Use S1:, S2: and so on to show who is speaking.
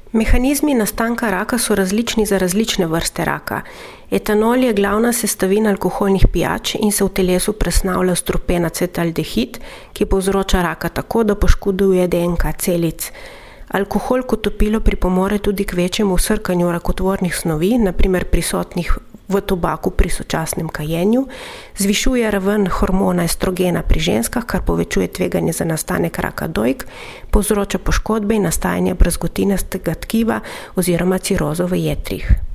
S1: Mehanizmi nastanka raka so različni za različne vrste raka. Etanol je glavna sestavina alkoholnih pijač in se v telesu presnavlja v strupen acetaldehid, ki povzroča raka tako, da poškoduje DNK celic. Alkohol kot topilo pripomore tudi k večjemu vsrkanju rakotvornih snovi, naprimer prisotnih v tobaku pri sočasnem kajenju, zvišuje raven hormona estrogena pri ženskah, kar povečuje tveganje za nastanek raka dojk, povzroča poškodbe in nastajanje brazgotinastega tkiva oziroma cirozo v jetrih.